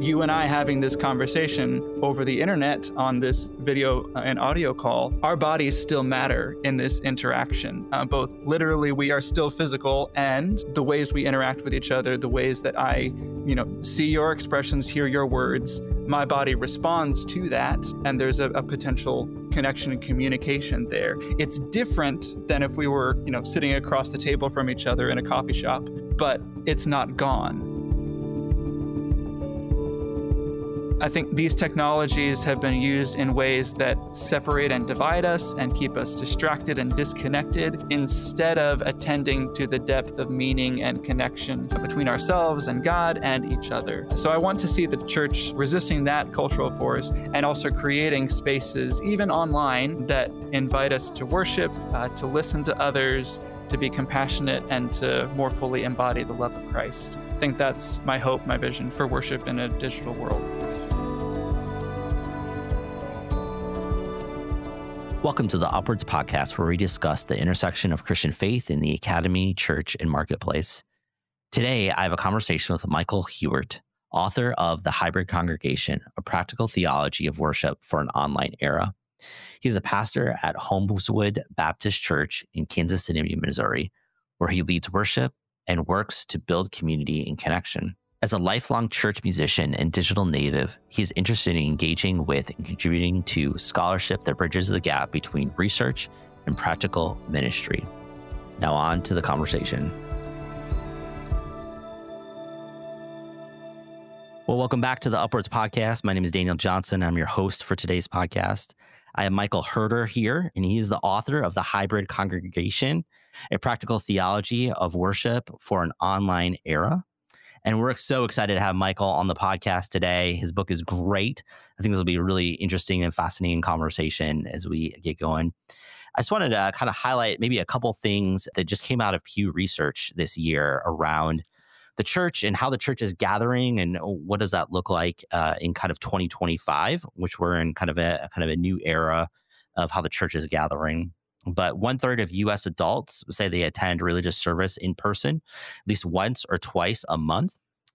you and I having this conversation over the internet on this video and audio call, our bodies still matter in this interaction. Both literally, we are still physical, and the ways we interact with each other, the ways that I, see your expressions, hear your words, my body responds to that, and there's a potential connection and communication there. It's different than if we were, sitting across the table from each other in a coffee shop, but it's not gone. I think these technologies have been used in ways that separate and divide us and keep us distracted and disconnected instead of attending to the depth of meaning and connection between ourselves and God and each other. So I want to see the church resisting that cultural force and also creating spaces, even online, that invite us to worship, to listen to others, to be compassionate, and to more fully embody the love of Christ. I think that's my hope, my vision for worship in a digital world. Welcome to the Upwards Podcast, where we discuss the intersection of Christian faith in the academy, church, and marketplace. Today, I have a conversation with Michael Huart, author of The Hybrid Congregation, A Practical Theology of Worship for an Online Era. He's a pastor at Holmeswood Baptist Church in Kansas City, Missouri, where he leads worship and works to build community and connection. As a lifelong church musician and digital native, he is interested in engaging with and contributing to scholarship that bridges the gap between research and practical ministry. Now on to the conversation. Well, welcome back to the Upwards Podcast. My name is Daniel Johnson. I'm your host for today's podcast. I have Michael Huart here, and he's the author of The Hybrid Congregation, A Practical Theology of Worship for an Online Era. And we're so excited to have Michael on the podcast today. His book is great. I think this will be a really interesting and fascinating conversation as we get going. I just wanted to kind of highlight maybe a couple things that just came out of Pew Research this year around the church and how the church is gathering and what does that look like in kind of 2025, which we're in kind of a new era of how the church is gathering. But 1/3 of U.S. adults say they attend religious service in person at least once or twice a month.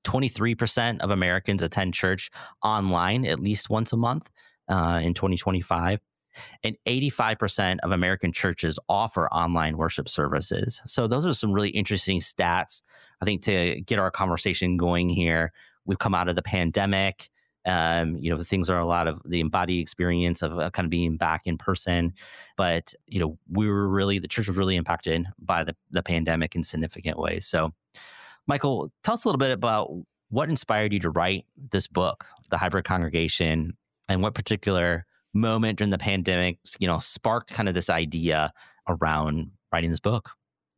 23% of Americans attend church online at least once a month in 2025. And 85% of American churches offer online worship services. So those are some really interesting stats, I think, to get our conversation going here. We've come out of the pandemic. The things are a lot of the embodied experience of kind of being back in person. But, the church was really impacted by the pandemic in significant ways. So, Michael, tell us a little bit about what inspired you to write this book, The Hybrid Congregation, and what particular moment during the pandemic, sparked kind of this idea around writing this book.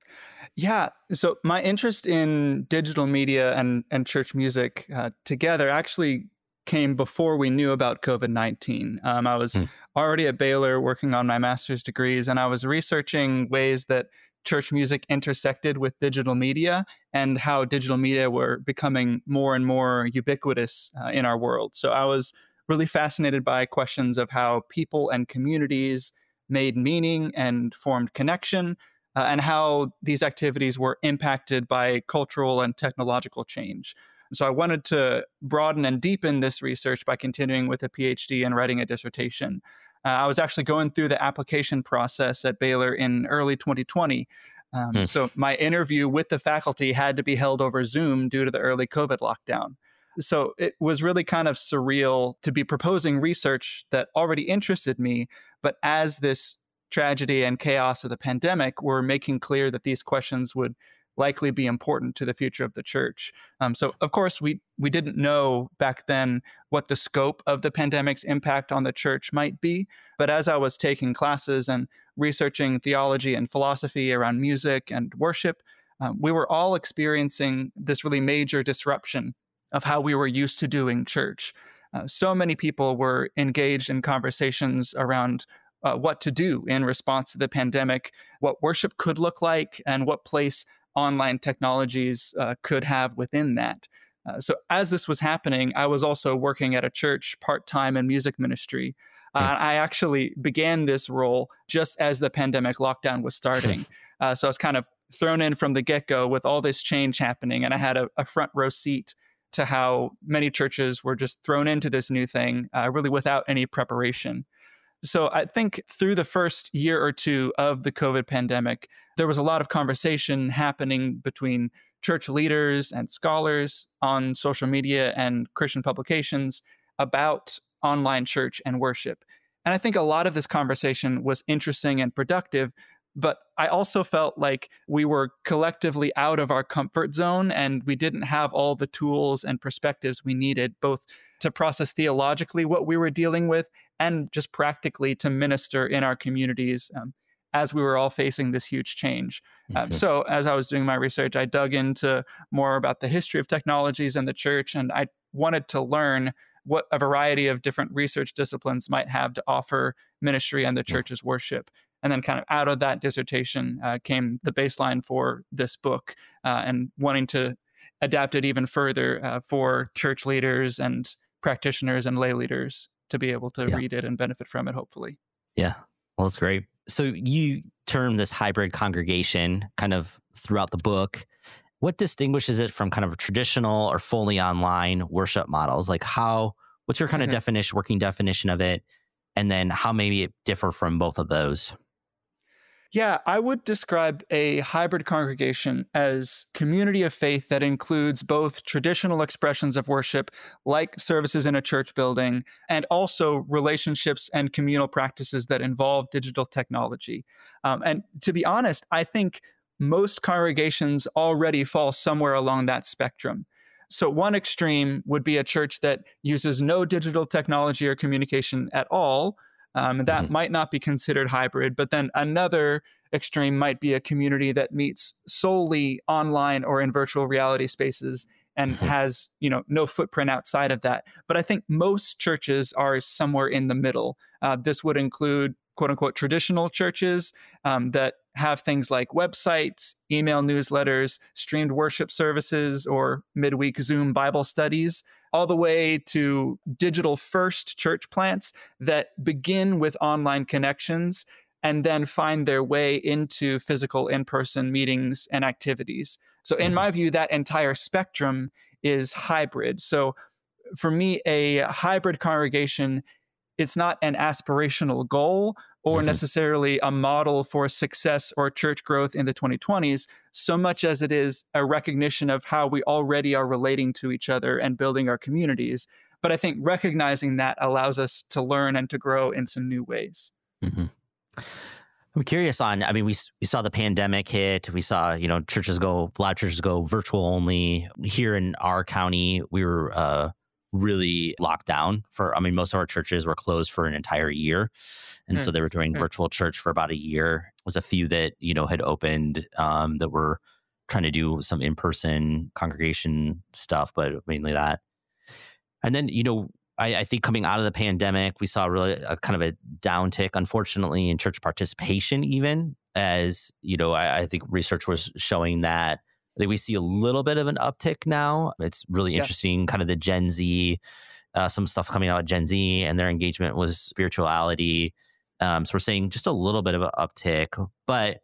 Yeah. So my interest in digital media and church music together actually came before we knew about COVID-19. I was already at Baylor working on my master's degrees, and I was researching ways that church music intersected with digital media and how digital media were becoming more and more ubiquitous in our world. So I was really fascinated by questions of how people and communities made meaning and formed connection, and how these activities were impacted by cultural and technological change. So I wanted to broaden and deepen this research by continuing with a PhD and writing a dissertation. I was actually going through the application process at Baylor in early 2020. So my interview with the faculty had to be held over Zoom due to the early COVID lockdown. So it was really kind of surreal to be proposing research that already interested me, but as this tragedy and chaos of the pandemic were making clear that these questions would likely be important to the future of the church. So, of course, we didn't know back then what the scope of the pandemic's impact on the church might be. But as I was taking classes and researching theology and philosophy around music and worship, we were all experiencing this really major disruption of how we were used to doing church. So many people were engaged in conversations around what to do in response to the pandemic, what worship could look like, and what place online technologies could have within that. So as this was happening, I was also working at a church part-time in music ministry. I actually began this role just as the pandemic lockdown was starting. So I was kind of thrown in from the get-go with all this change happening, and I had a front row seat to how many churches were just thrown into this new thing, really without any preparation. So I think through the first year or two of the COVID pandemic, there was a lot of conversation happening between church leaders and scholars on social media and Christian publications about online church and worship. And I think a lot of this conversation was interesting and productive, but I also felt like we were collectively out of our comfort zone and we didn't have all the tools and perspectives we needed, both to process theologically what we were dealing with and just practically to minister in our communities as we were all facing this huge change. So as I was doing my research, I dug into more about the history of technologies in the church, and I wanted to learn what a variety of different research disciplines might have to offer ministry and the church's worship. And then kind of out of that dissertation came the baseline for this book, and wanting to adapt it even further for church leaders and practitioners and lay leaders to be able to read it and benefit from it, hopefully. Yeah, well, that's great. So you term this hybrid congregation kind of throughout the book. What distinguishes it from kind of a traditional or fully online worship models? Like what's your kind of definition, working definition of it? And then how maybe it differ from both of those? Yeah, I would describe a hybrid congregation as community of faith that includes both traditional expressions of worship, like services in a church building, and also relationships and communal practices that involve digital technology. And to be honest, I think most congregations already fall somewhere along that spectrum. So one extreme would be a church that uses no digital technology or communication at all. That might not be considered hybrid, but then another extreme might be a community that meets solely online or in virtual reality spaces and has, no footprint outside of that. But I think most churches are somewhere in the middle. This would include quote unquote traditional churches that have things like websites, email newsletters, streamed worship services, or midweek Zoom Bible studies, all the way to digital first church plants that begin with online connections and then find their way into physical in-person meetings and activities. So in my view, that entire spectrum is hybrid. So for me, a hybrid congregation, it's not an aspirational goal or necessarily a model for success or church growth in the 2020s, so much as it is a recognition of how we already are relating to each other and building our communities. But I think recognizing that allows us to learn and to grow in some new ways. I'm curious we saw the pandemic hit. We saw, a lot of churches go virtual only. Here in our county, we were really locked down most of our churches were closed for an entire year. And so they were doing virtual church for about a year. There was a few that, had opened that were trying to do some in-person congregation stuff, but mainly that. And then, I think coming out of the pandemic, we saw really a kind of a downtick, unfortunately, in church participation, even as, I think research was showing that I think we see a little bit of an uptick now. It's really interesting, kind of the Gen Z, some stuff coming out of Gen Z and their engagement with spirituality. So we're seeing just a little bit of an uptick. But,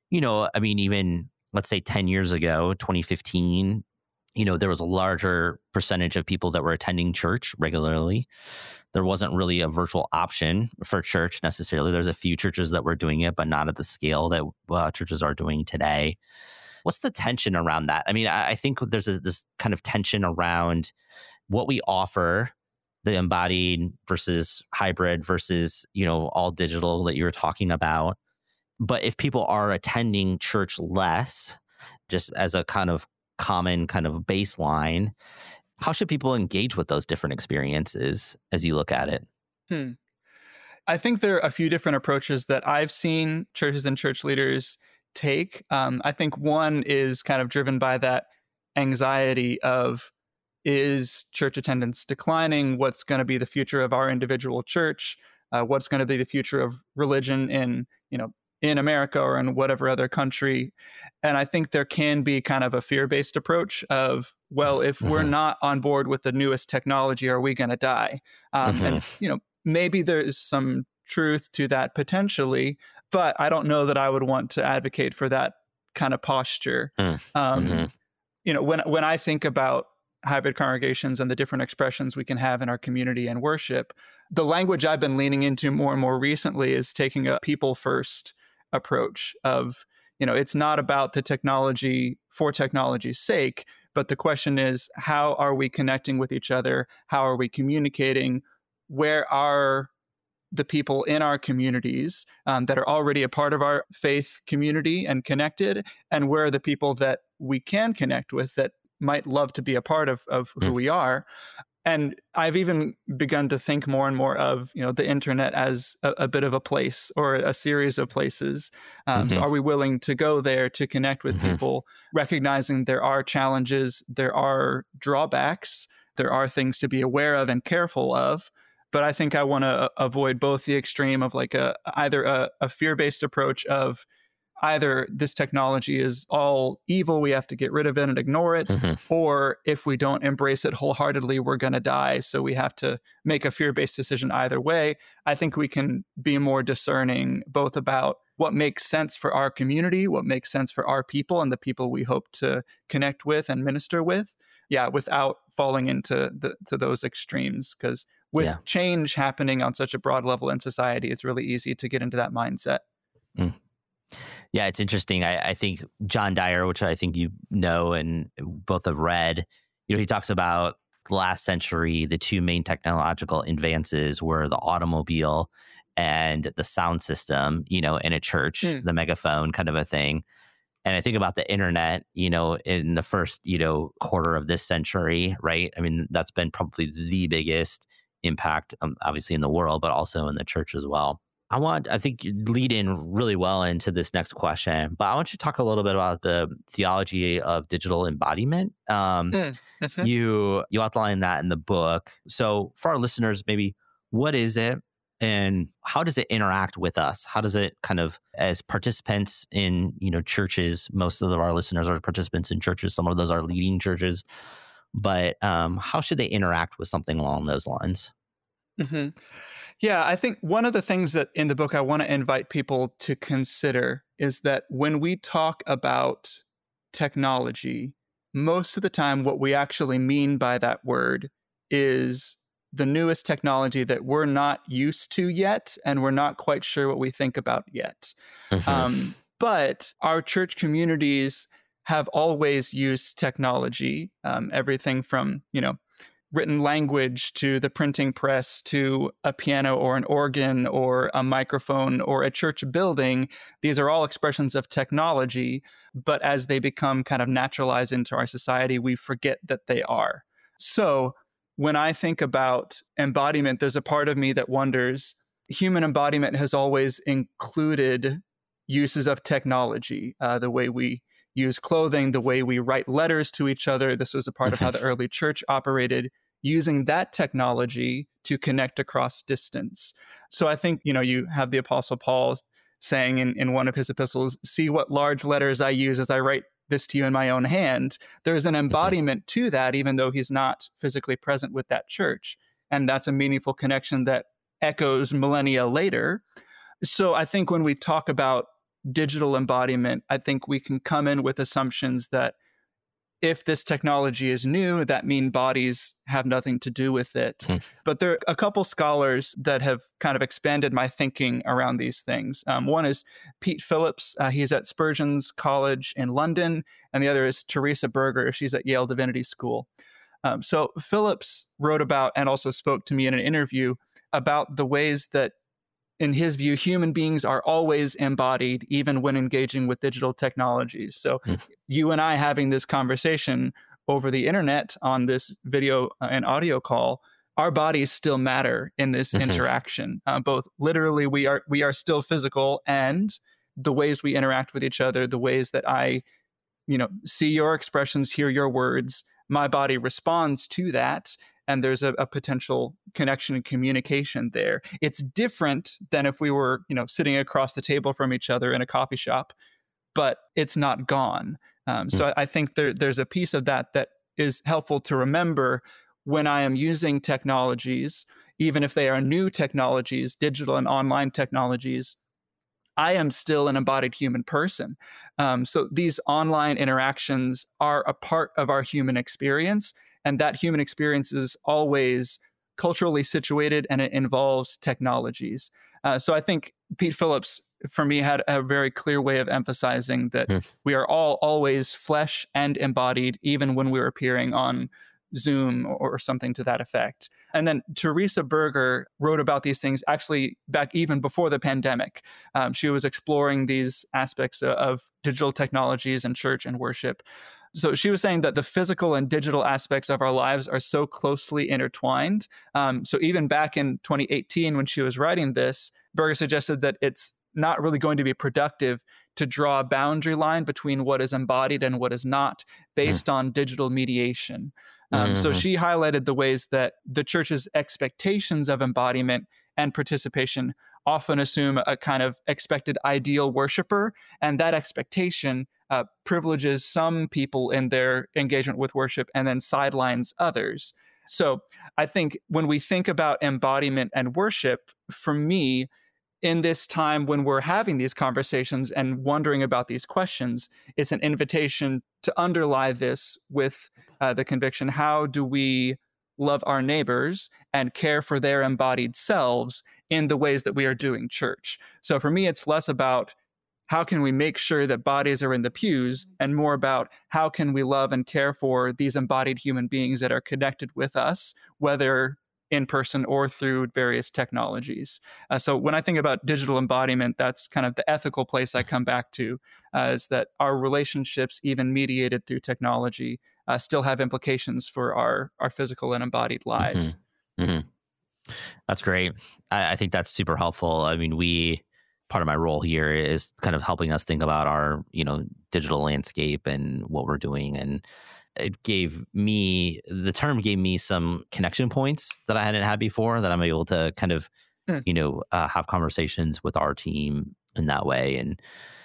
even let's say 10 years ago, 2015, there was a larger percentage of people that were attending church regularly. There wasn't really a virtual option for church necessarily. There's a few churches that were doing it, but not at the scale that churches are doing today. What's the tension around that? I think there's this kind of tension around what we offer, the embodied versus hybrid versus, all digital that you were talking about. But if people are attending church less, just as a kind of common kind of baseline, how should people engage with those different experiences as you look at it? I think there are a few different approaches that I've seen churches and church leaders take. I think one is kind of driven by that anxiety of, is church attendance declining? What's going to be the future of our individual church? What's going to be the future of religion in America or in whatever other country? And I think there can be kind of a fear-based approach of, well, if we're not on board with the newest technology, are we going to die? And, maybe there's some truth to that potentially, but I don't know that I would want to advocate for that kind of posture. When I think about hybrid congregations and the different expressions we can have in our community and worship. The language I've been leaning into more and more recently is taking a people first approach of, it's not about the technology for technology's sake, but the question is, how are we connecting with each other? How are we communicating? Where are the people in our communities that are already a part of our faith community and connected? And where are the people that we can connect with that might love to be a part of who we are? And I've even begun to think more and more of, the internet as a bit of a place or a series of places. So are we willing to go there to connect with people, recognizing there are challenges, there are drawbacks, there are things to be aware of and careful of. But I think I want to avoid both the extreme of like either a fear-based approach of either this technology is all evil, we have to get rid of it and ignore it, or if we don't embrace it wholeheartedly, we're going to die. So we have to make a fear-based decision either way. I think we can be more discerning both about what makes sense for our community, what makes sense for our people and the people we hope to connect with and minister with. Yeah, without falling into those extremes. Because with change happening on such a broad level in society, it's really easy to get into that mindset. Yeah, it's interesting. I think John Dyer, which I think you know and both have read, he talks about the last century, the two main technological advances were the automobile and the sound system, in a church, the megaphone kind of a thing. And I think about the internet, in the first, quarter of this century, right? I mean, that's been probably the biggest impact, obviously in the world, but also in the church as well. I think you lead in really well into this next question, but I want you to talk a little bit about the theology of digital embodiment. You outline that in the book. So for our listeners, maybe what is it and how does it interact with us? How does it kind of, as participants in, churches, most of our listeners are participants in churches, some of those are leading churches, but how should they interact with something along those lines? Yeah, I think one of the things that in the book I want to invite people to consider is that when we talk about technology, most of the time what we actually mean by that word is the newest technology that we're not used to yet, and we're not quite sure what we think about yet. But our church communities have always used technology, everything from, written language to the printing press to a piano or an organ or a microphone or a church building. These are all expressions of technology, but as they become kind of naturalized into our society, we forget that they are. So when I think about embodiment, there's a part of me that wonders, human embodiment has always included uses of technology, the way we use clothing, the way we write letters to each other. This was a part of how the early church operated, using that technology to connect across distance. So I think, you have the Apostle Paul saying in one of his epistles, see what large letters I use as I write this to you in my own hand. There's an embodiment to that, even though he's not physically present with that church. And that's a meaningful connection that echoes millennia later. So I think when we talk about digital embodiment, I think we can come in with assumptions that if this technology is new, that means bodies have nothing to do with it. But there are a couple scholars that have kind of expanded my thinking around these things. One is Pete Phillips. He's at Spurgeon's College in London. And the other is Teresa Berger. She's at Yale Divinity School. So Phillips wrote about and also spoke to me in an interview about the ways that, in his view, human beings are always embodied, even when engaging with digital technologies. So you and I having this conversation over the internet on this video and audio call, our bodies still matter in this interaction. Both literally, we are still physical, and the ways we interact with each other, the ways that I, see your expressions, hear your words, my body responds to that. And there's a potential connection and communication there. It's different than if we were, sitting across the table from each other in a coffee shop, but it's not gone. So I think there's a piece of that is helpful to remember when I am using technologies, even if they are new technologies, digital and online technologies. I am still an embodied human person. So these online interactions are a part of our human experience. And that human experience is always culturally situated, and it involves technologies. So I think Pete Phillips, for me, had a very clear way of emphasizing that we are all always flesh and embodied, even when we're appearing on Zoom or something to that effect. And then Teresa Berger wrote about these things actually back even before the pandemic. She was exploring these aspects of digital technologies and church and worship. So she was saying that the physical and digital aspects of our lives are so closely intertwined. So even back in 2018, when she was writing this, Berger suggested that it's not really going to be productive to draw a boundary line between what is embodied and what is not based on digital mediation. So she highlighted the ways that the church's expectations of embodiment and participation often assume a kind of expected ideal worshiper, and that expectation privileges some people in their engagement with worship and then sidelines others. So I think when we think about embodiment and worship, for me, in this time when we're having these conversations and wondering about these questions, it's an invitation to underlie this with the conviction: how do we love our neighbors and care for their embodied selves in the ways that we are doing church? So for me, it's less about how can we make sure that bodies are in the pews, and more about how can we love and care for these embodied human beings that are connected with us, whether in person or through various technologies. So when I think about digital embodiment, that's kind of the ethical place I come back to, is that our relationships, even mediated through technology, still have implications for our physical and embodied lives. That's great. I think that's super helpful. I mean, part of my role here is kind of helping us think about our, digital landscape and what we're doing. And the term gave me some connection points that I hadn't had before, that I'm able to kind of, have conversations with our team in that way. And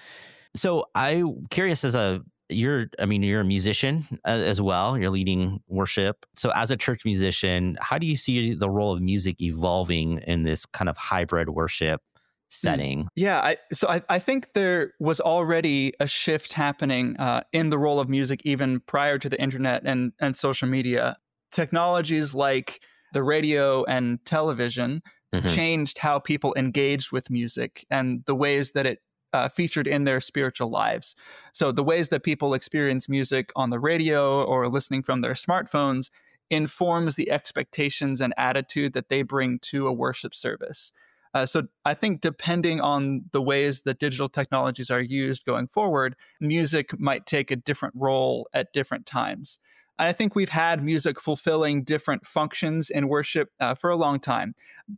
so I'm curious, you're a musician as well. You're leading worship. So as a church musician, how do you see the role of music evolving in this kind of hybrid worship setting? Yeah, I think there was already a shift happening in the role of music even prior to the internet and social media. Technologies like the radio and television changed how people engaged with music and the ways that it featured in their spiritual lives. So the ways that people experience music on the radio or listening from their smartphones informs the expectations and attitude that they bring to a worship service. So I think depending on the ways that digital technologies are used going forward, music might take a different role at different times. And I think we've had music fulfilling different functions in worship for a long time.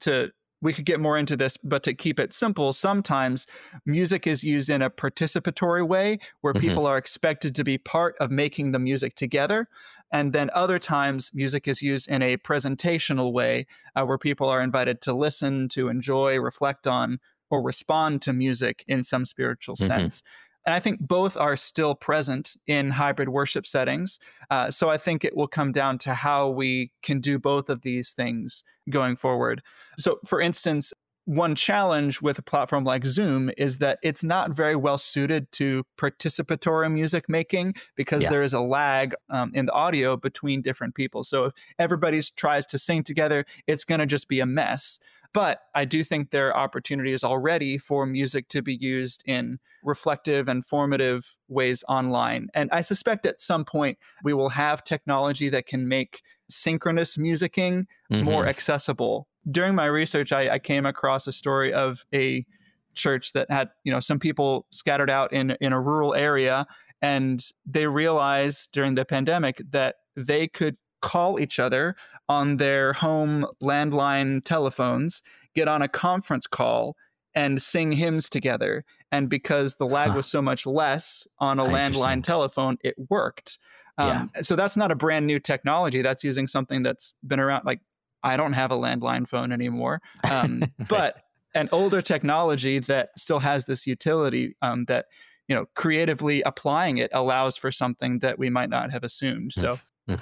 We could get more into this, but to keep it simple, sometimes music is used in a participatory way where people are expected to be part of making the music together. And then other times, music is used in a presentational way where people are invited to listen, to enjoy, reflect on, or respond to music in some spiritual sense. And I think both are still present in hybrid worship settings. So I think it will come down to how we can do both of these things going forward. So for instance, one challenge with a platform like Zoom is that it's not very well suited to participatory music making because there is a lag in the audio between different people. So if everybody tries to sing together, it's going to just be a mess. But I do think there are opportunities already for music to be used in reflective and formative ways online. And I suspect at some point we will have technology that can make synchronous musicking more accessible. During my research, I came across a story of a church that had, some people scattered out in a rural area, and they realized during the pandemic that they could call each other on their home landline telephones, get on a conference call, and sing hymns together. And because the lag was so much less on a landline telephone, it worked. So that's not a brand new technology. That's using something that's been around. Like, I don't have a landline phone anymore, but an older technology that still has this utility that, creatively applying it allows for something that we might not have assumed. So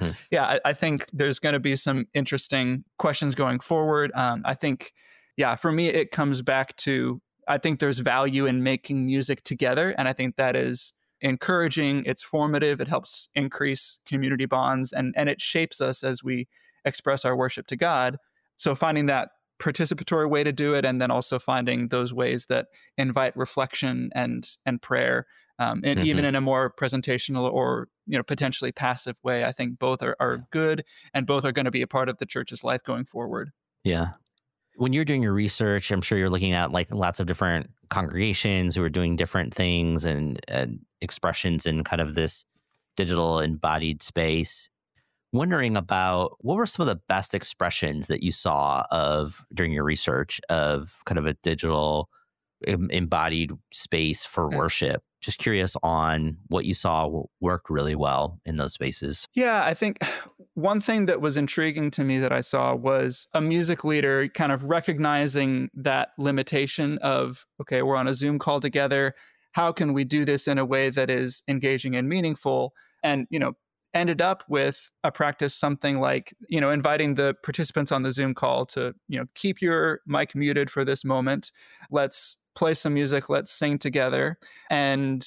I think there's going to be some interesting questions going forward. I think, for me, it comes back to, I think there's value in making music together. And I think that is encouraging, it's formative, it helps increase community bonds, and it shapes us as we express our worship to God. So finding that participatory way to do it, and then also finding those ways that invite reflection and prayer, and even in a more presentational or potentially passive way, I think both are good, and both are going to be a part of the church's life going forward. Yeah. When you're doing your research, I'm sure you're looking at like lots of different congregations who are doing different things and expressions in kind of this digital embodied space. Wondering about what were some of the best expressions that you saw of during your research of kind of a digital embodied space for worship. Just curious on what you saw worked really well in those spaces. Yeah, I think one thing that was intriguing to me that I saw was a music leader kind of recognizing that limitation of, okay, we're on a Zoom call together. How can we do this in a way that is engaging and meaningful? And, ended up with a practice, something like, inviting the participants on the Zoom call to, keep your mic muted for this moment. Let's play some music. Let's sing together. And,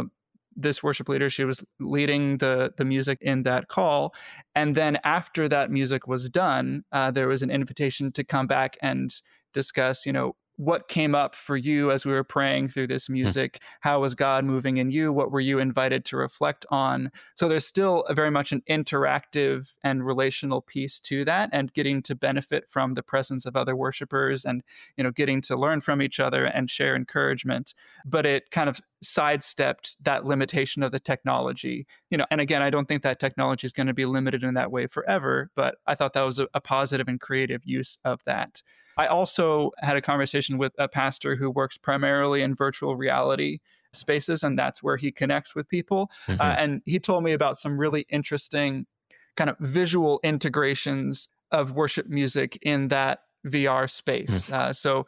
this worship leader, she was leading the music in that call. And then after that music was done, there was an invitation to come back and discuss, what came up for you as we were praying through this music? How was God moving in you? What were you invited to reflect on? So there's still very much an interactive and relational piece to that, and getting to benefit from the presence of other worshipers, and getting to learn from each other and share encouragement. But it kind of sidestepped that limitation of the technology. And again, I don't think that technology is going to be limited in that way forever, but I thought that was a positive and creative use of that. I also had a conversation with a pastor who works primarily in virtual reality spaces, and that's where he connects with people. And he told me about some really interesting kind of visual integrations of worship music in that VR space. So,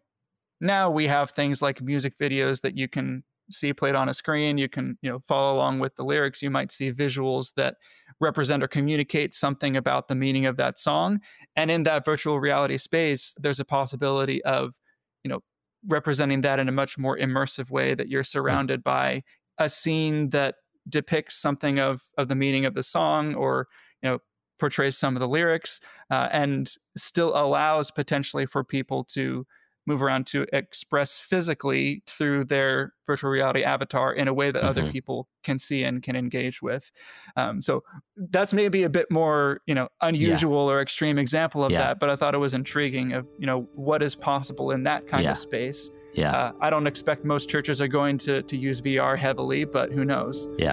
now we have things like music videos that you can see played on a screen. You can, follow along with the lyrics. You might see visuals that represent or communicate something about the meaning of that song. And in that virtual reality space, there's a possibility of, representing that in a much more immersive way, that you're surrounded by a scene that depicts something of the meaning of the song, or, portrays some of the lyrics, and still allows potentially for people to move around to express physically through their virtual reality avatar in a way that other people can see and can engage with. So that's maybe a bit more, unusual or extreme example of that, but I thought it was intriguing of, what is possible in that kind of space. I don't expect most churches are going to use VR heavily, but who knows? Yeah.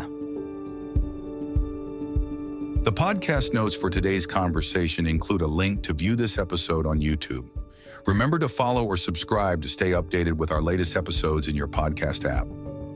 The podcast notes for today's conversation include a link to view this episode on YouTube. Remember to follow or subscribe to stay updated with our latest episodes in your podcast app.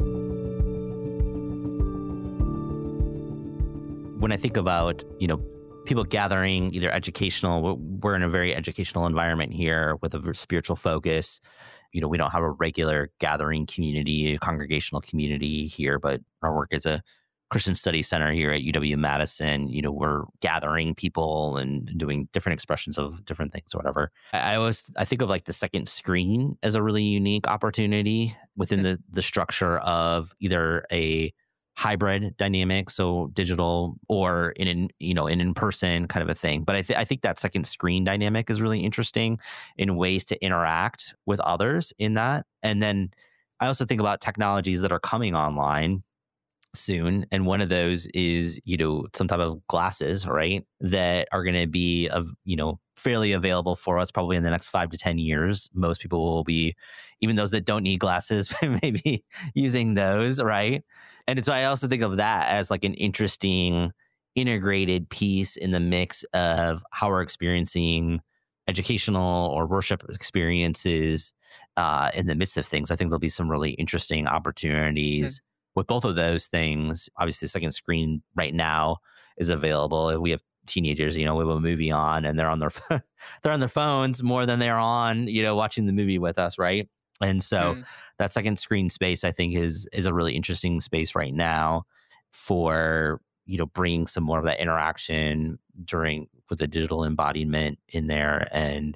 When I think about, people gathering, either educational, we're in a very educational environment here with a spiritual focus. We don't have a regular gathering community, a congregational community here, but our work is a Christian Study Center here at UW-Madison. We're gathering people and doing different expressions of different things or whatever. I think of like the second screen as a really unique opportunity within the structure of either a hybrid dynamic, so digital, or in person kind of a thing. But I think that second screen dynamic is really interesting in ways to interact with others in that. And then I also think about technologies that are coming online soon, and one of those is some type of glasses, right, that are going to be fairly available for us probably in the next 5 to 10 years. Most people will be, even those that don't need glasses, maybe using those, right? And so I also think of that as like an interesting integrated piece in the mix of how we're experiencing educational or worship experiences in the midst of things. I think there'll be some really interesting opportunities with both of those things. Obviously, the second screen right now is available. We have teenagers, we have a movie on, and they're on their phones more than they're on, watching the movie with us, right? And so that second screen space, I think, is a really interesting space right now for bringing some more of that interaction with the digital embodiment in there, and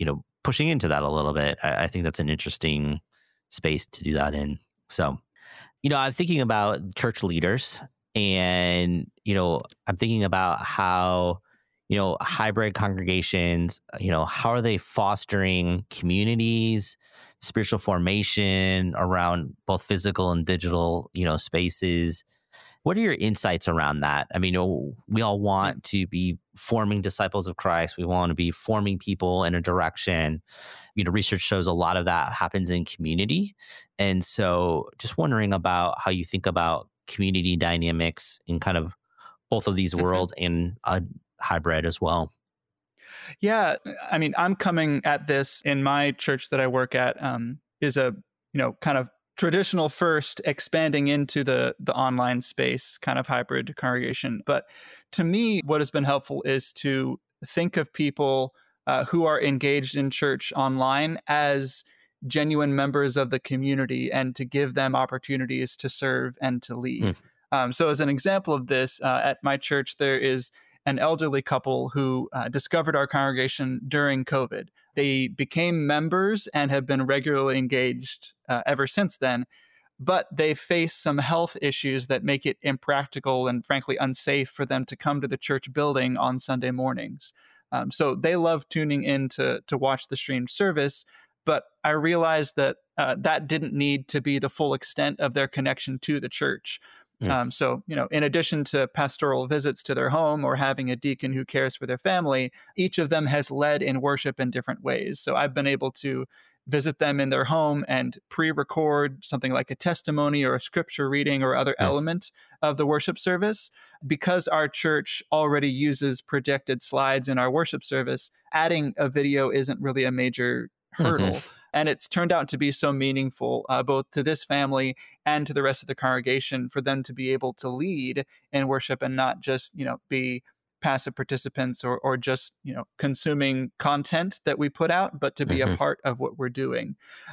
pushing into that a little bit. I think that's an interesting space to do that in. So I'm thinking about church leaders and, I'm thinking about how, hybrid congregations, how are they fostering communities, spiritual formation around both physical and digital, spaces? What are your insights around that? I mean, we all want to be forming disciples of Christ. We want to be forming people in a direction. Research shows a lot of that happens in community. And so just wondering about how you think about community dynamics in kind of both of these worlds and a hybrid as well. Yeah, I mean, I'm coming at this in my church that I work at is a, kind of traditional first, expanding into the online space, kind of hybrid congregation. But to me, what has been helpful is to think of people who are engaged in church online as genuine members of the community and to give them opportunities to serve and to lead. So as an example of this, at my church, there is an elderly couple who discovered our congregation during COVID. They became members and have been regularly engaged ever since then, but they face some health issues that make it impractical and frankly unsafe for them to come to the church building on Sunday mornings. So they love tuning in to watch the streamed service, but I realized that that didn't need to be the full extent of their connection to the church. So, in addition to pastoral visits to their home or having a deacon who cares for their family, each of them has led in worship in different ways. So I've been able to visit them in their home and pre-record something like a testimony or a scripture reading or other element of the worship service. Because our church already uses projected slides in our worship service, adding a video isn't really a major hurdle. And it's turned out to be so meaningful, both to this family and to the rest of the congregation, for them to be able to lead in worship and not just, be passive participants or just, consuming content that we put out, but to be a part of what we're doing.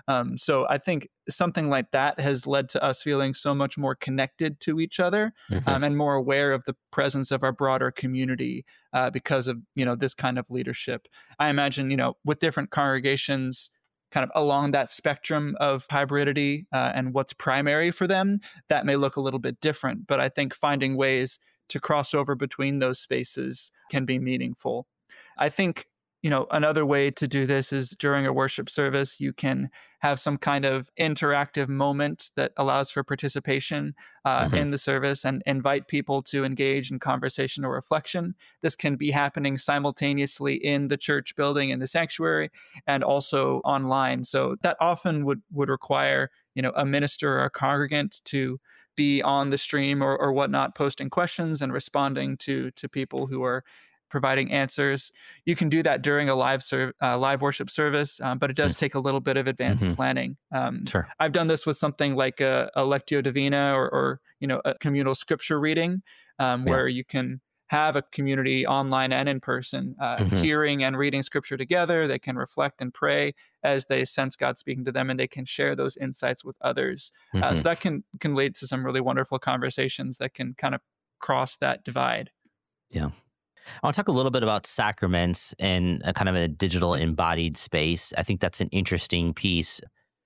So I think something like that has led to us feeling so much more connected to each other and more aware of the presence of our broader community because of, this kind of leadership. I imagine, with different congregations, kind of along that spectrum of hybridity and what's primary for them, that may look a little bit different. But I think finding ways to cross over between those spaces can be meaningful. I think, another way to do this is during a worship service, you can have some kind of interactive moment that allows for participation in the service and invite people to engage in conversation or reflection. This can be happening simultaneously in the church building, in the sanctuary, and also online. So that often would require, a minister or a congregant to be on the stream or whatnot, posting questions and responding to people who are providing answers. You can do that during a live worship service, but it does take a little bit of advanced planning. Sure. I've done this with something like a Lectio Divina or a communal scripture reading, where you can have a community online and in person, hearing and reading scripture together. They can reflect and pray as they sense God speaking to them, and they can share those insights with others. So that can lead to some really wonderful conversations that can kind of cross that divide. Yeah. I want to talk a little bit about sacraments and a kind of a digital embodied space. I think that's an interesting piece.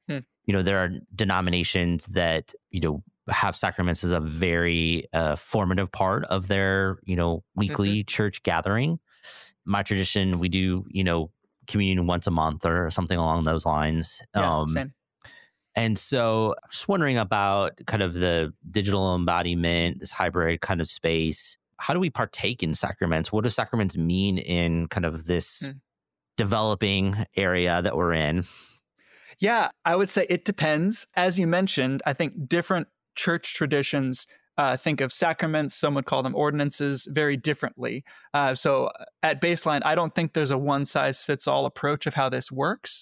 There are denominations that, have sacraments as a very formative part of their, weekly church gathering. My tradition, we do, communion once a month or something along those lines. Same. And so I'm just wondering about kind of the digital embodiment, this hybrid kind of space. How do we partake in sacraments? What do sacraments mean in kind of this developing area that we're in? Yeah, I would say it depends. As you mentioned, I think different church traditions think of sacraments, some would call them ordinances, very differently. So at baseline, I don't think there's a one-size-fits-all approach of how this works.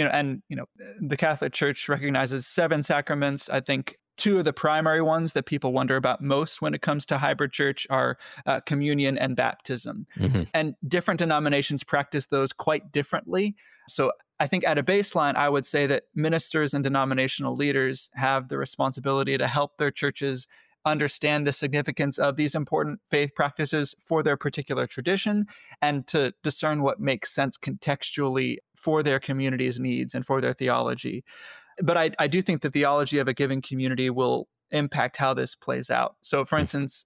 The Catholic Church recognizes 7 sacraments. I think 2 of the primary ones that people wonder about most when it comes to hybrid church are communion and baptism. And different denominations practice those quite differently. So I think at a baseline, I would say that ministers and denominational leaders have the responsibility to help their churches understand the significance of these important faith practices for their particular tradition and to discern what makes sense contextually for their community's needs and for their theology. But I do think the theology of a given community will impact how this plays out. So, for instance,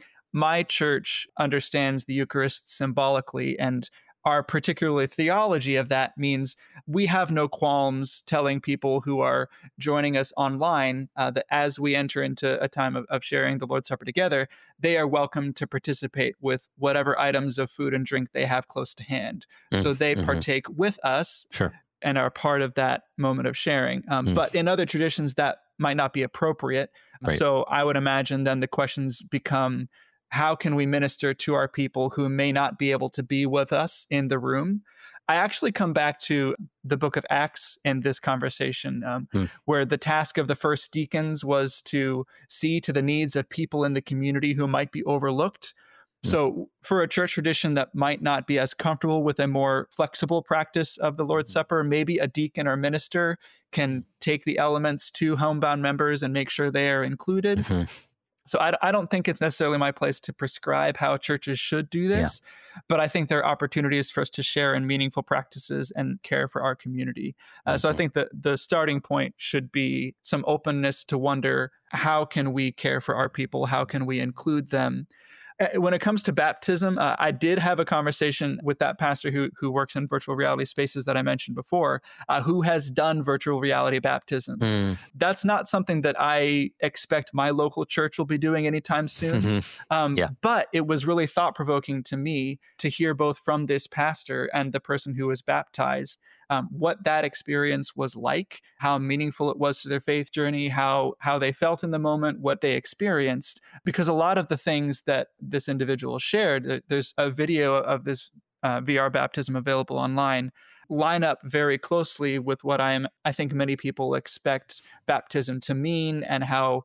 my church understands the Eucharist symbolically, and our particular theology of that means we have no qualms telling people who are joining us online that as we enter into a time of sharing the Lord's Supper together, they are welcome to participate with whatever items of food and drink they have close to hand. So they partake with us and are part of that moment of sharing. But in other traditions, that might not be appropriate. Right. So I would imagine then the questions become, how can we minister to our people who may not be able to be with us in the room? I actually come back to the book of Acts in this conversation, where the task of the first deacons was to see to the needs of people in the community who might be overlooked. So for a church tradition that might not be as comfortable with a more flexible practice of the Lord's Supper, maybe a deacon or minister can take the elements to homebound members and make sure they are included. So I don't think it's necessarily my place to prescribe how churches should do this, but I think there are opportunities for us to share in meaningful practices and care for our community. So I think that the starting point should be some openness to wonder, how can we care for our people? How can we include them? When it comes to baptism, I did have a conversation with that pastor who works in virtual reality spaces that I mentioned before, who has done virtual reality baptisms. That's not something that I expect my local church will be doing anytime soon. But it was really thought-provoking to me to hear both from this pastor and the person who was baptized what that experience was like, how meaningful it was to their faith journey, how they felt in the moment, what they experienced. Because a lot of the things that this individual shared, there's a video of this VR baptism available online, line up very closely with what I think many people expect baptism to mean, and how,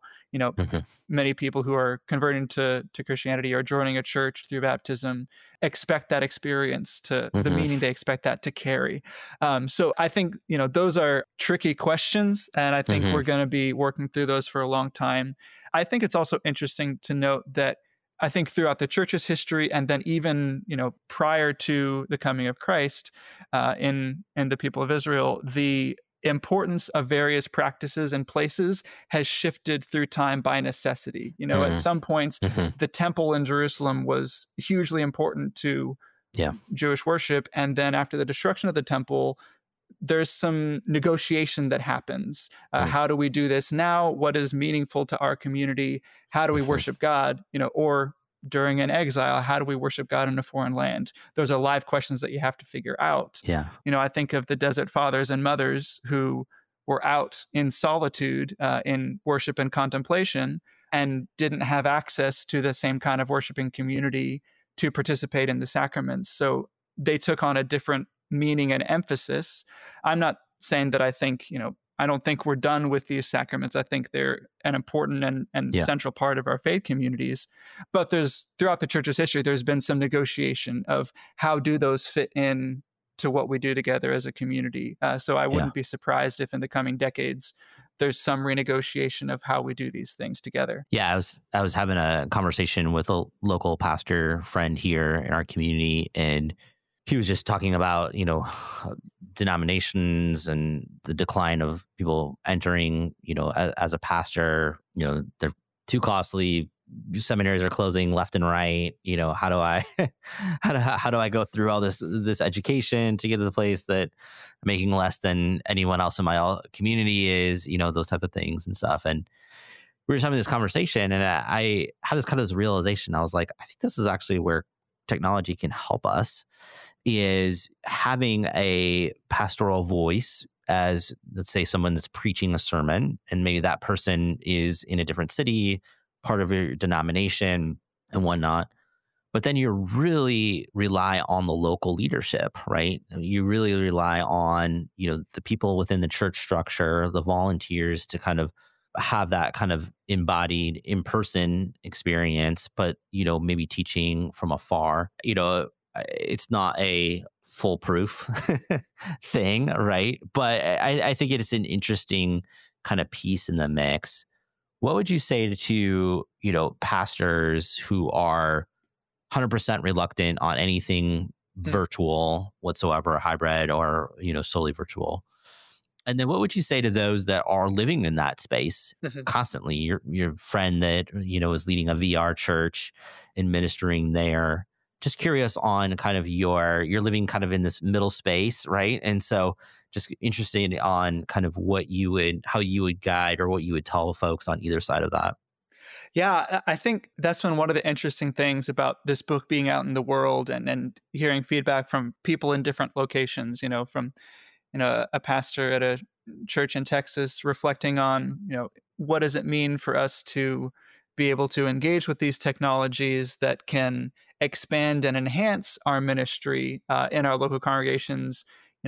many people who are converting to Christianity or joining a church through baptism expect that experience to the meaning they expect that to carry. So I think, those are tricky questions, and I think we're going to be working through those for a long time. I think it's also interesting to note that I think throughout the church's history, and then even, prior to the coming of Christ in the people of Israel, the importance of various practices and places has shifted through time by necessity. At some points, the temple in Jerusalem was hugely important to Jewish worship. And then after the destruction of the temple, there's some negotiation that happens. How do we do this now? What is meaningful to our community? How do we worship God? Or during an exile, how do we worship God in a foreign land? Those are live questions that you have to figure out. I think of the desert fathers and mothers who were out in solitude in worship and contemplation and didn't have access to the same kind of worshiping community to participate in the sacraments. So they took on a different meaning and emphasis. I'm not saying that I think, I don't think we're done with these sacraments. I think they're an important and central part of our faith communities. But throughout the church's history, there's been some negotiation of how do those fit in to what we do together as a community. So I wouldn't be surprised if in the coming decades, there's some renegotiation of how we do these things together. Yeah, I was having a conversation with a local pastor friend here in our community, and he was just talking about, denominations and the decline of people entering, as a pastor. They're too costly. Seminaries are closing left and right. How do I how do I go through all this education to get to the place that I'm making less than anyone else in my community is, those type of things and stuff. And we were just having this conversation, and I had this realization. I was like, I think this is actually where technology can help us, is having a pastoral voice as, let's say, someone that's preaching a sermon, and maybe that person is in a different city, part of your denomination and whatnot. But then you really rely on the local leadership, right? You really rely on, the people within the church structure, the volunteers, to kind of have that kind of embodied in-person experience, but, maybe teaching from afar. It's not a foolproof thing, right? But I think it's an interesting kind of piece in the mix. What would you say to, pastors who are 100% reluctant on anything virtual whatsoever, hybrid or, solely virtual? And then what would you say to those that are living in that space constantly? Your friend that, is leading a VR church and ministering there. Just curious on kind of you're living kind of in this middle space, right? And so just interested on kind of how you would guide or what you would tell folks on either side of that. Yeah, I think that's been one of the interesting things about this book being out in the world and hearing feedback from people in different locations, from a pastor at a church in Texas reflecting on, what does it mean for us to be able to engage with these technologies that can expand and enhance our ministry in our local congregations,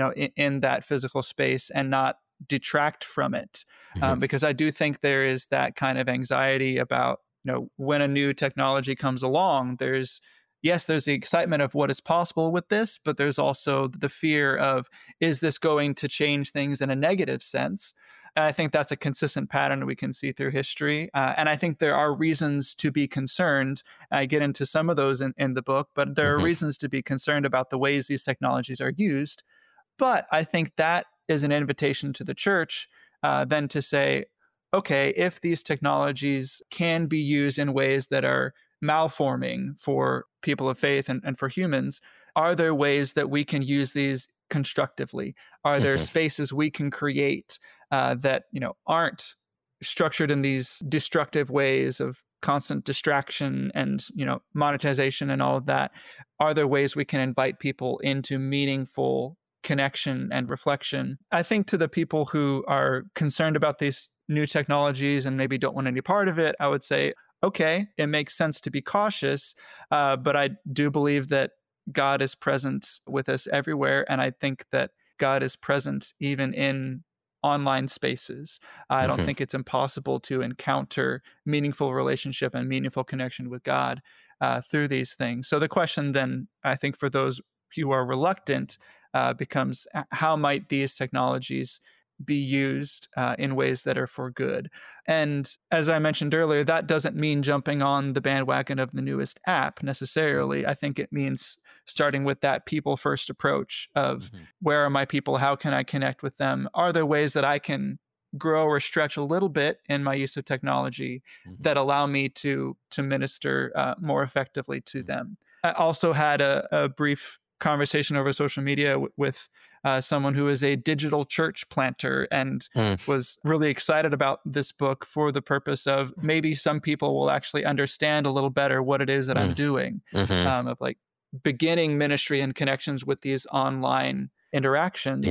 in that physical space and not detract from it. Because I do think there is that kind of anxiety about, when a new technology comes along, there's the excitement of what is possible with this, but there's also the fear of, is this going to change things in a negative sense? And I think that's a consistent pattern we can see through history. And I think there are reasons to be concerned. I get into some of those in the book, but there are reasons to be concerned about the ways these technologies are used. But I think that is an invitation to the church then to say, okay, if these technologies can be used in ways that are malforming for people of faith and for humans, are there ways that we can use these constructively? Are there spaces we can create that aren't structured in these destructive ways of constant distraction and monetization and all of that? Are there ways we can invite people into meaningful connection and reflection? I think to the people who are concerned about these new technologies and maybe don't want any part of it, I would say, okay, it makes sense to be cautious, but I do believe that God is present with us everywhere. And I think that God is present even in online spaces. I don't think it's impossible to encounter meaningful relationship and meaningful connection with God through these things. So the question then, I think for those who are reluctant, becomes how might these technologies be used in ways that are for good? And as I mentioned earlier, that doesn't mean jumping on the bandwagon of the newest app necessarily. I think it means starting with that people first approach of where are my people? How can I connect with them? Are there ways that I can grow or stretch a little bit in my use of technology that allow me to minister more effectively to them? I also had a brief conversation over social media with someone who is a digital church planter and was really excited about this book for the purpose of maybe some people will actually understand a little better what it is that I'm doing, of like beginning ministry and connections with these online interactions.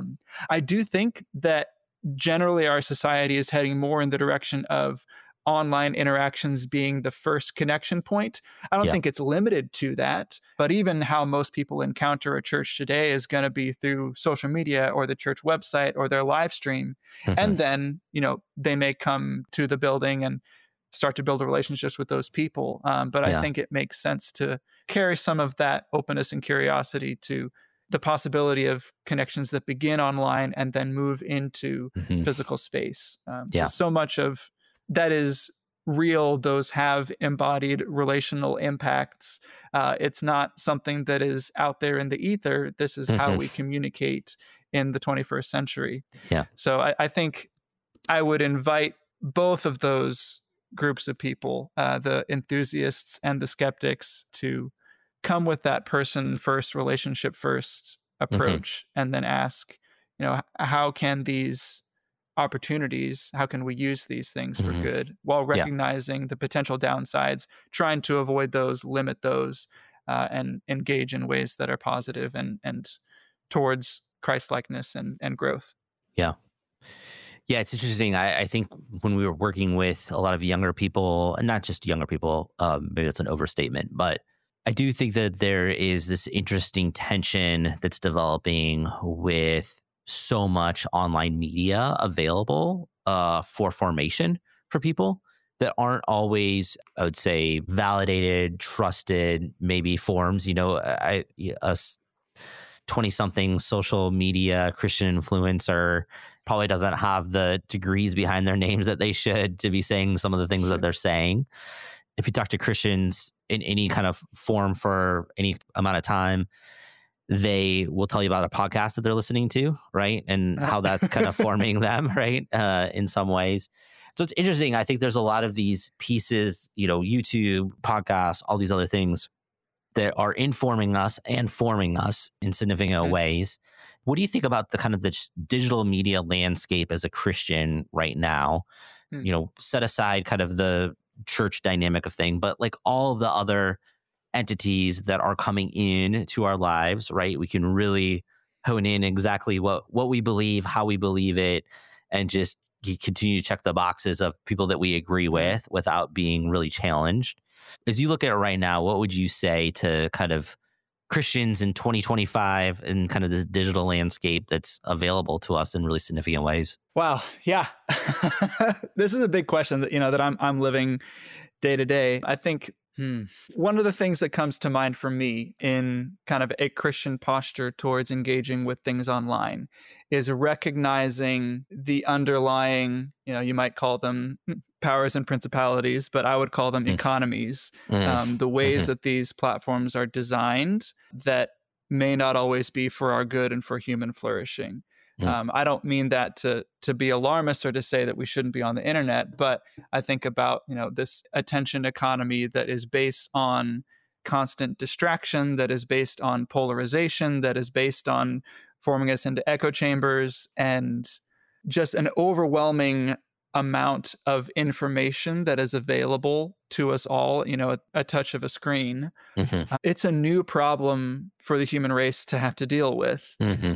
I do think that generally our society is heading more in the direction of online interactions being the first connection point. I don't think it's limited to that, but even how most people encounter a church today is going to be through social media or the church website or their live stream. And then, they may come to the building and start to build relationships with those people. But I think it makes sense to carry some of that openness and curiosity to the possibility of connections that begin online and then move into physical space. So much of that is real. Those have embodied relational impacts. It's not something that is out there in the ether. This is how we communicate in the 21st century. So I think I would invite both of those groups of people, the enthusiasts and the skeptics, to come with that person first, relationship first approach, and then ask, how can these opportunities, how can we use these things for good while recognizing the potential downsides, trying to avoid those, limit those, and engage in ways that are positive and towards Christ-likeness and growth. Yeah, it's interesting. I think when we were working with a lot of younger people, and not just younger people, maybe that's an overstatement, but I do think that there is this interesting tension that's developing with so much online media available for formation for people that aren't always, I would say, validated, trusted, maybe forms. Us 20-something social media Christian influencer probably doesn't have the degrees behind their names that they should to be saying some of the things that they're saying. If you talk to Christians in any kind of form for any amount of time, they will tell you about a podcast that they're listening to, right? And how that's kind of forming them, right? In some ways. So it's interesting. I think there's a lot of these pieces, YouTube, podcasts, all these other things that are informing us and forming us in significant ways. What do you think about the kind of the digital media landscape as a Christian right now? Set aside kind of the church dynamic of thing, but like all of the other entities that are coming in to our lives, right? We can really hone in exactly what we believe, how we believe it, and just continue to check the boxes of people that we agree with without being really challenged. As you look at it right now, what would you say to kind of Christians in 2025 and kind of this digital landscape that's available to us in really significant ways? Wow. Yeah. This is a big question that I'm living day to day. I think one of the things that comes to mind for me in kind of a Christian posture towards engaging with things online is recognizing the underlying, you might call them powers and principalities, but I would call them economies, the ways that these platforms are designed that may not always be for our good and for human flourishing. I don't mean that to be alarmist or to say that we shouldn't be on the internet, but I think about, this attention economy that is based on constant distraction, that is based on polarization, that is based on forming us into echo chambers, and just an overwhelming amount of information that is available to us all, a touch of a screen. It's a new problem for the human race to have to deal with.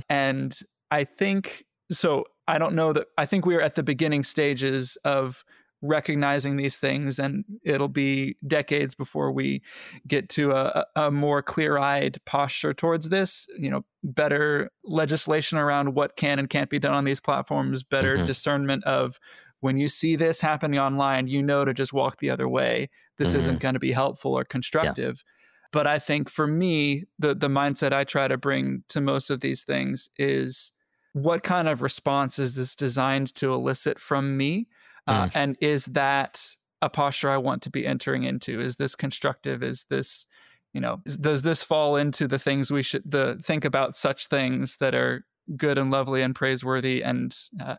And I think, so I don't know that, I think we are at the beginning stages of recognizing these things, and it'll be decades before we get to a more clear-eyed posture towards this, better legislation around what can and can't be done on these platforms, better discernment of when you see this happening online, to just walk the other way. This isn't going to be helpful or constructive. Yeah. But I think for me, the mindset I try to bring to most of these things is, what kind of response is this designed to elicit from me? And is that a posture I want to be entering into? Is this constructive? Is this, does this fall into the things we should think about, such things that are good and lovely and praiseworthy and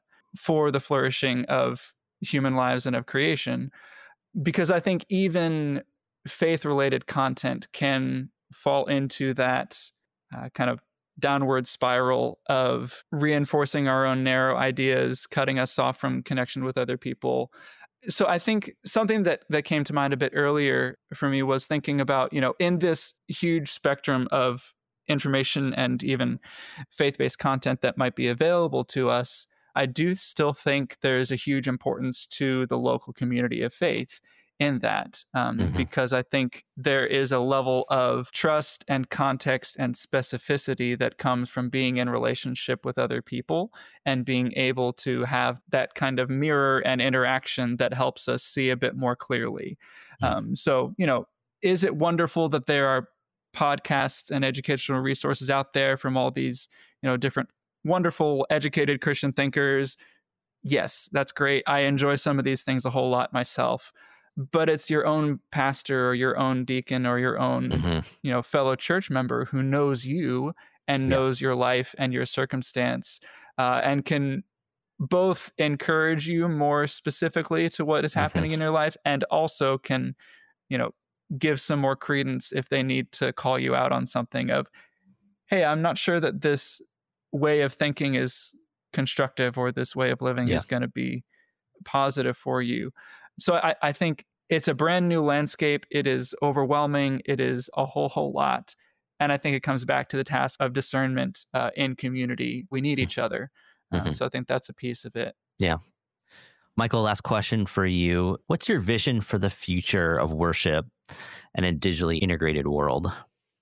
for the flourishing of human lives and of creation? Because I think even faith-related content can fall into that kind of downward spiral of reinforcing our own narrow ideas, cutting us off from connection with other people. So I think something that came to mind a bit earlier for me was thinking about, in this huge spectrum of information and even faith-based content that might be available to us, I do still think there's a huge importance to the local community of faith in that, because I think there is a level of trust and context and specificity that comes from being in relationship with other people and being able to have that kind of mirror and interaction that helps us see a bit more clearly. So, is it wonderful that there are podcasts and educational resources out there from all these, different wonderful, educated Christian thinkers? Yes, that's great. I enjoy some of these things a whole lot myself. But it's your own pastor or your own deacon or your own, fellow church member who knows you and knows your life and your circumstance, and can both encourage you more specifically to what is happening in your life, and also can, give some more credence if they need to call you out on something of, hey, I'm not sure that this way of thinking is constructive or this way of living is going to be positive for you. So I think it's a brand new landscape. It is overwhelming. It is a whole lot. And I think it comes back to the task of discernment in community. We need each other. So I think that's a piece of it. Yeah. Michael, last question for you. What's your vision for the future of worship in a digitally integrated world?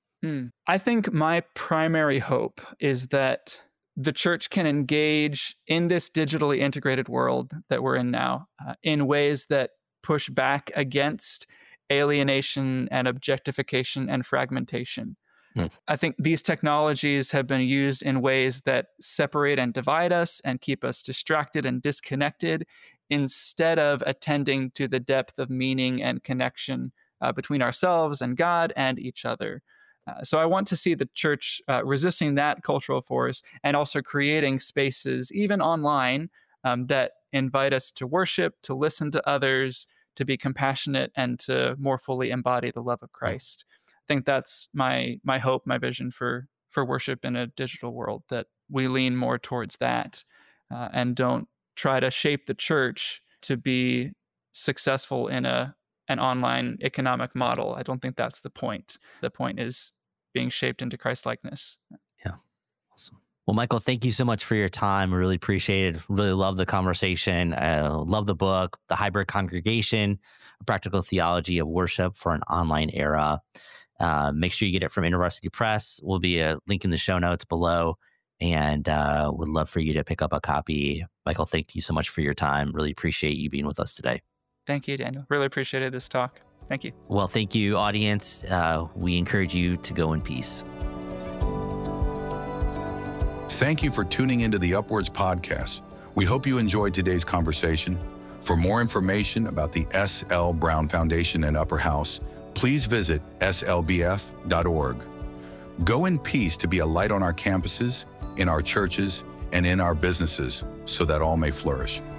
I think my primary hope is that the church can engage in this digitally integrated world that we're in now in ways that push back against alienation and objectification and fragmentation. I think these technologies have been used in ways that separate and divide us and keep us distracted and disconnected, instead of attending to the depth of meaning and connection between ourselves and God and each other. So I want to see the church resisting that cultural force and also creating spaces, even online, that invite us to worship, to listen to others, to be compassionate, and to more fully embody the love of Christ. I think that's my hope, my vision for worship in a digital world, that we lean more towards that and don't try to shape the church to be successful in an online economic model. I don't think that's the point. The point is being shaped into Christ-likeness. Yeah. Awesome. Well, Michael, thank you so much for your time. I really appreciate it. Really love the conversation. I love the book, The Hybrid Congregation, A Practical Theology of Worship for an Online Era. Make sure you get it from InterVarsity Press. Will be a link in the show notes below, and would love for you to pick up a copy. Michael, thank you so much for your time. Really appreciate you being with us today. Thank you, Daniel. Really appreciated this talk. Thank you. Well, thank you, audience. We encourage you to go in peace. Thank you for tuning into the Upwards podcast. We hope you enjoyed today's conversation. For more information about the S.L. Brown Foundation and Upper House, please visit slbf.org. Go in peace to be a light on our campuses, in our churches, and in our businesses so that all may flourish.